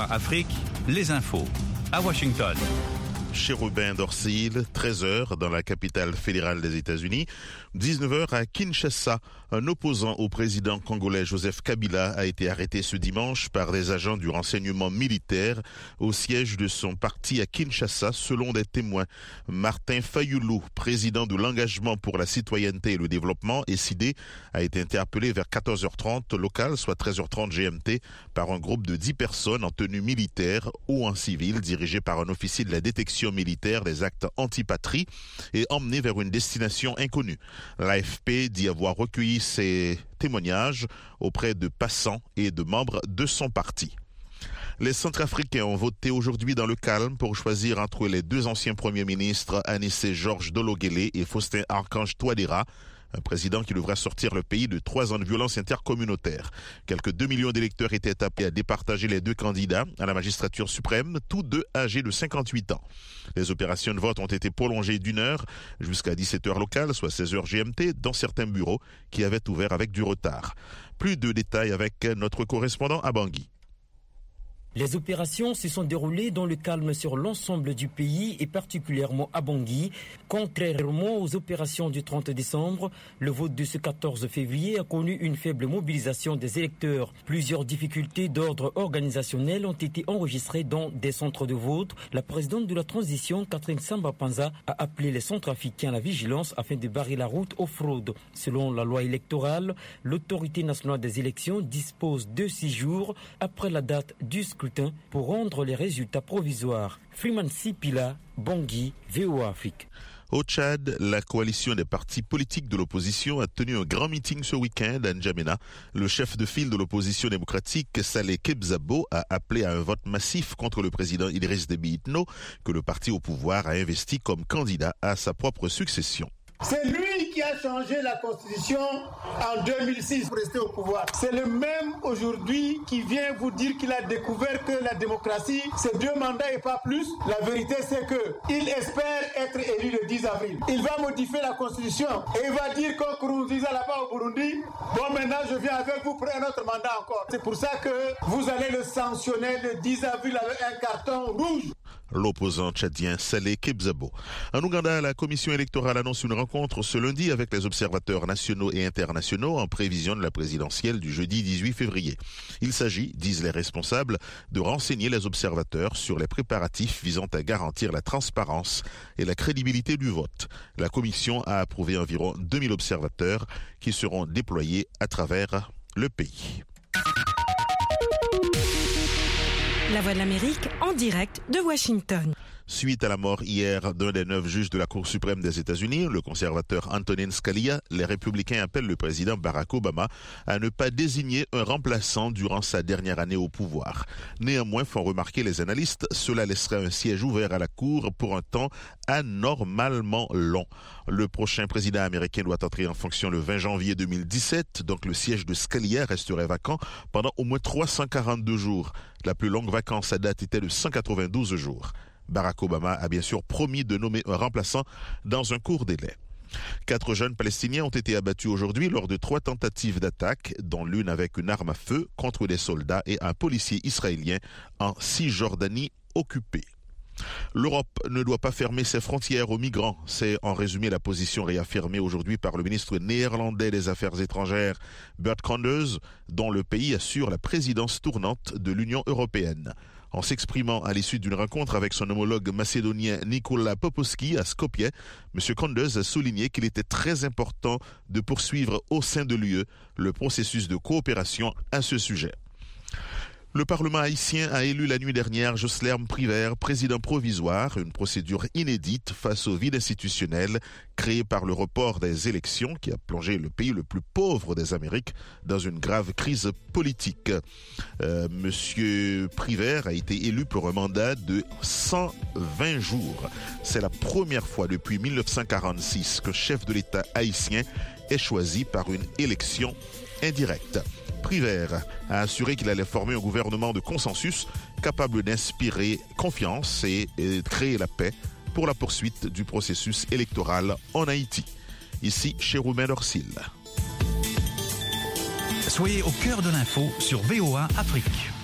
VOA Afrique, les infos à Washington. Chérubin Dorsil, 13h dans la capitale fédérale des États-Unis, 19h à Kinshasa. Un opposant au président congolais Joseph Kabila a été arrêté ce dimanche par des agents du renseignement militaire au siège de son parti à Kinshasa, selon des témoins. Martin Fayoulou, président de l'engagement pour la citoyenneté et le développement, SID, a été interpellé vers 14h30 local, soit 13h30 GMT, par un groupe de 10 personnes en tenue militaire ou en civil, dirigé par un officier de la détection militaire des actes anti-patrie et emmené vers une destination inconnue. L'AFP dit avoir recueilli ces témoignages auprès de passants et de membres de son parti. Les Centrafricains ont voté aujourd'hui dans le calme pour choisir entre les deux anciens premiers ministres Anissé Georges Dologuélé et Faustin Archange Touadéra, un président qui devra sortir le pays de 3 ans de violence intercommunautaire. Quelques 2 millions d'électeurs étaient appelés à départager les deux candidats à la magistrature suprême, tous deux âgés de 58 ans. Les opérations de vote ont été prolongées d'1 heure jusqu'à 17h locale, soit 16h GMT, dans certains bureaux qui avaient ouvert avec du retard. Plus de détails avec notre correspondant à Bangui. Les opérations se sont déroulées dans le calme sur l'ensemble du pays et particulièrement à Bangui. Contrairement aux opérations du 30 décembre, le vote de ce 14 février a connu une faible mobilisation des électeurs. Plusieurs difficultés d'ordre organisationnel ont été enregistrées dans des centres de vote. La présidente de la transition, Catherine Samba-Panza, a appelé les Centrafricains à la vigilance afin de barrer la route aux fraudes. Selon la loi électorale, l'autorité nationale des élections dispose de 6 jours après la date du scrutin pour rendre les résultats provisoires. Freeman Sipila, Bangui, VOA Afrique. Au Tchad, la coalition des partis politiques de l'opposition a tenu un grand meeting ce week-end à N'Djamena. Le chef de file de l'opposition démocratique, Saleh Kebzabo, a appelé à un vote massif contre le président Idriss Déby Itno, que le parti au pouvoir a investi comme candidat à sa propre succession. C'est lui qui a changé la constitution en 2006 pour rester au pouvoir. C'est le même aujourd'hui qui vient vous dire qu'il a découvert que la démocratie, c'est 2 mandats et pas plus. La vérité, c'est qu'il espère être élu le 10 avril. Il va modifier la constitution et il va dire qu'on Nkurunziza là-bas au Burundi, bon maintenant je viens avec vous pour un autre mandat encore. C'est pour ça que vous allez le sanctionner le 10 avril avec un carton rouge. L'opposant tchadien Saleh Kebzabo. En Ouganda, la commission électorale annonce une rencontre ce lundi avec les observateurs nationaux et internationaux en prévision de la présidentielle du jeudi 18 février. Il s'agit, disent les responsables, de renseigner les observateurs sur les préparatifs visant à garantir la transparence et la crédibilité du vote. La commission a approuvé environ 2000 observateurs qui seront déployés à travers le pays. La Voix de l'Amérique en direct de Washington. Suite à la mort hier d'un des 9 juges de la Cour suprême des États-Unis, le conservateur Antonin Scalia, les républicains appellent le président Barack Obama à ne pas désigner un remplaçant durant sa dernière année au pouvoir. Néanmoins, font remarquer les analystes, cela laisserait un siège ouvert à la Cour pour un temps anormalement long. Le prochain président américain doit entrer en fonction le 20 janvier 2017, donc le siège de Scalia resterait vacant pendant au moins 342 jours. La plus longue vacance à date était de 192 jours. Barack Obama a bien sûr promis de nommer un remplaçant dans un court délai. 4 jeunes Palestiniens ont été abattus aujourd'hui lors de 3 tentatives d'attaque, dont l'une avec une arme à feu contre des soldats et un policier israélien en Cisjordanie occupée. L'Europe ne doit pas fermer ses frontières aux migrants. C'est en résumé la position réaffirmée aujourd'hui par le ministre néerlandais des Affaires étrangères, Bert Koenders, dont le pays assure la présidence tournante de l'Union européenne. En s'exprimant à l'issue d'une rencontre avec son homologue macédonien Nikola Popovski à Skopje, M. Koenders a souligné qu'il était très important de poursuivre au sein de l'UE le processus de coopération à ce sujet. Le Parlement haïtien a élu la nuit dernière Joslerm Privert, président provisoire, une procédure inédite face au vide institutionnel créé par le report des élections qui a plongé le pays le plus pauvre des Amériques dans une grave crise politique. Monsieur Privert a été élu pour un mandat de 120 jours. C'est la première fois depuis 1946 qu'un chef de l'État haïtien est choisi par une élection indirecte. Privert a assuré qu'il allait former un gouvernement de consensus capable d'inspirer confiance et créer la paix pour la poursuite du processus électoral en Haïti. Ici, Chérubin Dorsil. Soyez au cœur de l'info sur VOA Afrique.